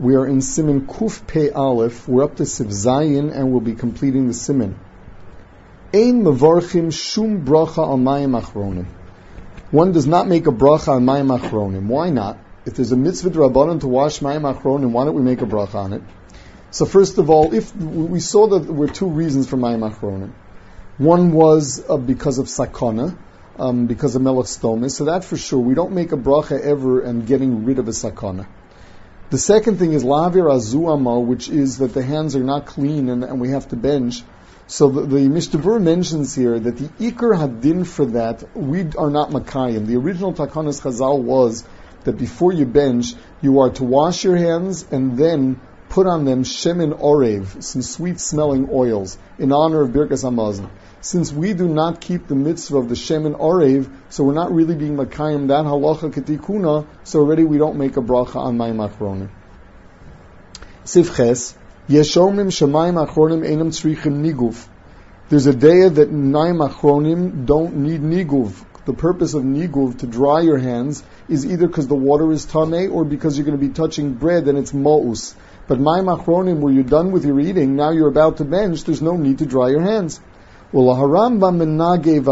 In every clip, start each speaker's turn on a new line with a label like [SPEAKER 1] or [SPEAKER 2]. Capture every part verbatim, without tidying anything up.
[SPEAKER 1] We are in Siman Kuf Pei Aleph. We're up to Sif Zayin, and we'll be completing the Siman. Ein mevarchim shum bracha al mayim achronim. One does not make a bracha on mayim achronim. Why not? If there's a mitzvah d'Rabbanan to wash mayim achronim, why don't we make a bracha on it? So first of all, if we saw that there were two reasons for mayim achronim. One was uh, because of sakana, um, because of melech stomis. So that for sure, we don't make a bracha ever and getting rid of a sakana. The second thing is lavir azu amal, which is that the hands are not clean and, and we have to bench. So the, the Mishnah Berurah mentions here that the ikar hadin for that, we are not makayim. The original takanas chazal was that before you bench, you are to wash your hands and then put on them shemen orev, some sweet-smelling oils, in honor of Birkas Hamazon. Since we do not keep the mitzvah of the shemen orev, so we're not really being makayim that halacha ketikuna, so already we don't make a bracha on mayim achronim. Sif ches, yeshomim shemayim achronim einam tzrichim niguv. There's a day that mayim achronim don't need niguv. The purpose of niguv, to dry your hands, is either because the water is tameh or because you're going to be touching bread and it's ma'us. But mayim achronim, where you're done with your eating, now you're about to bench, there's no need to dry your hands. Well, the Rambam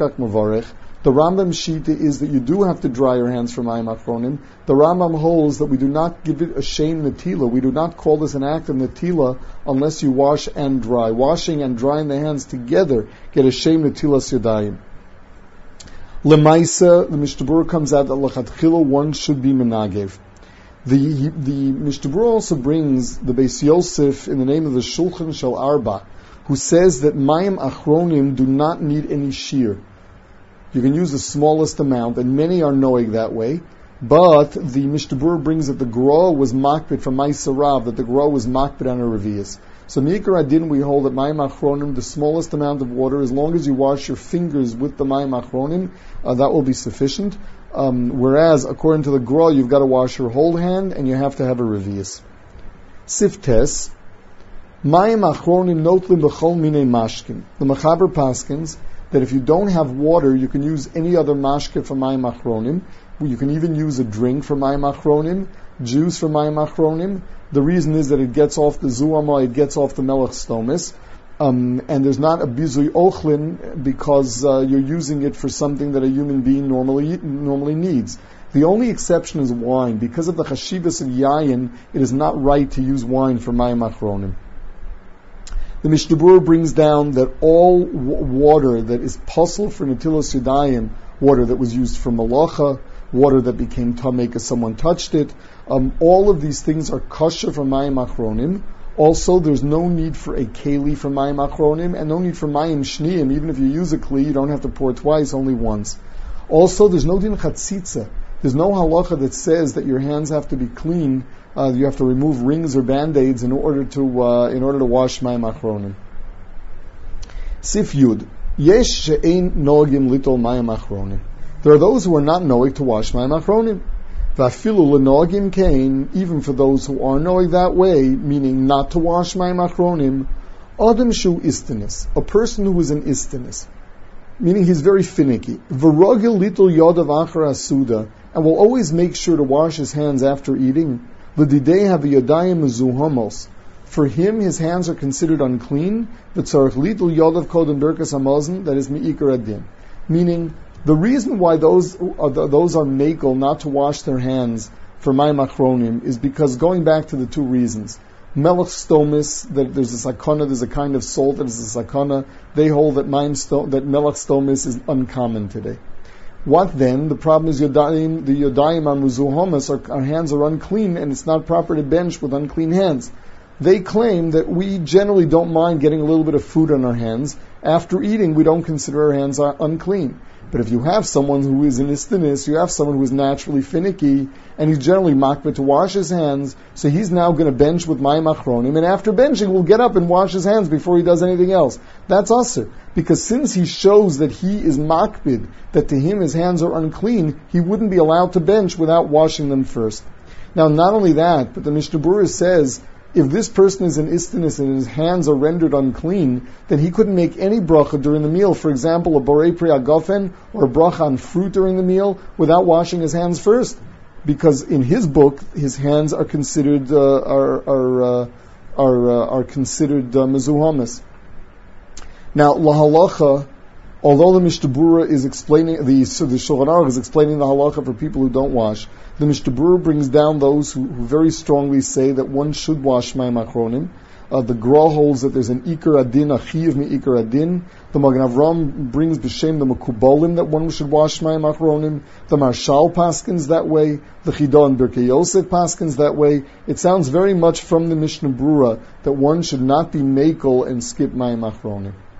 [SPEAKER 1] shita is that you do have to dry your hands for mayim achronim. The Rambam holds that we do not give it a shein netila. We do not call this an act of netila unless you wash and dry. Washing and drying the hands together get a shein netilas yadayim. Lemaisa, the Mishnah Berurah comes out that lachatchila one should be menagev. The the Mishnah Berurah also brings the Beis Yosef in the name of the Shulchan Shel Arba, who says that mayim achronim do not need any shear. You can use the smallest amount, and many are knowing that way. But the Mishnah Berurah brings that the Gra was makbid from Ma'aseh Rav, that the Gra was makbid on a revius. So Mikar Adin, we hold that mayim achronim, the smallest amount of water, as long as you wash your fingers with the mayim achronim, uh, that will be sufficient. Um, whereas, according to the Gra, you've got to wash your whole hand, and you have to have a revius. Siftes, mayim achronim notlim b'chol minei mashkin. The Mechaber paskins that if you don't have water, you can use any other mashke for mayim achronim. You can even use a drink for mayim achronim, juice for mayim achronim. The reason is that it gets off the zuama, it gets off the melech stomis, um, and there's not a bizui ochlin because uh, you're using it for something that a human being normally normally needs. The only exception is wine. Because of the chashivas of yayin, it is not right to use wine for mayim achronim. The Mishnah Berurah brings down that all w- water that is puzzle for netilas yadayim, water that was used for malacha, water that became tameh because someone touched it, um, all of these things are kosher for mayim achronim. Also, there's no need for a keli for mayim achronim, and no need for mayim shniyim. Even if you use a kli, you don't have to pour twice, only once. Also, there's no din chatzitza. There's no halacha that says that your hands have to be clean. Uh, you have to remove rings or band-aids in order to uh, in order to wash mayim achronim. Sif Yud, yesh she'ein nogim litol mayim achronim. There are those who are not knowing to wash mayim achronim. V'afilu lenogim kain, even for those who are knowing that way, meaning not to wash mayim achronim, adam shu istinis, a person who is an istinis, meaning he's very finicky. V'rogil litol yodav achar asuda, and will always make sure to wash his hands after eating. V'didei have yadayim mezuhamos. For him, his hands are considered unclean. V'tzarich litol yodav kodem Birkas Hamazon, that is me'ikar adin. Meaning, the reason why those are, those are makel not to wash their hands for mayim achronim is because, going back to the two reasons, melech stomis, that there's a sakana, there's a kind of salt that is a sakana, they hold that mayim sto, that melech stomis is uncommon today. What then? The problem is yodayim, the yodayim are muzuhomas, our, our hands are unclean, and it's not proper to bench with unclean hands. They claim that we generally don't mind getting a little bit of food on our hands. After eating, we don't consider our hands unclean. But if you have someone who is an istinis, you have someone who is naturally finicky, and he's generally makbid to wash his hands, so he's now going to bench with mayim achronim, and after benching, will get up and wash his hands before he does anything else. That's usher. Because since he shows that he is makbid, that to him his hands are unclean, he wouldn't be allowed to bench without washing them first. Now, not only that, but the Mishnah Berurah says, if this person is an istinis and his hands are rendered unclean, then he couldn't make any bracha during the meal. For example, a borei pri agafen or a bracha on fruit during the meal without washing his hands first. because in his book, his hands are considered uh, are are uh, are uh, are considered uh, mezuhamis. Now, lahalacha, although the Mishnah Berurah is explaining the so the Shulchan Aruch is explaining the halacha for people who don't wash, the Mishnah Berurah brings down those who, who very strongly say that one should wash mayim achronim. Uh, the Gra holds that there's an Iker Adin, a Chiv mi Iker Adin. The Magen Avram brings b'shem the Mekubalim that one should wash mayim achronim. The Marshal paskins that way. The Chida and Birkei Yosef paskins that way. It sounds very much from the Mishnah Berurah that one should not be makel and skip mayim achronim.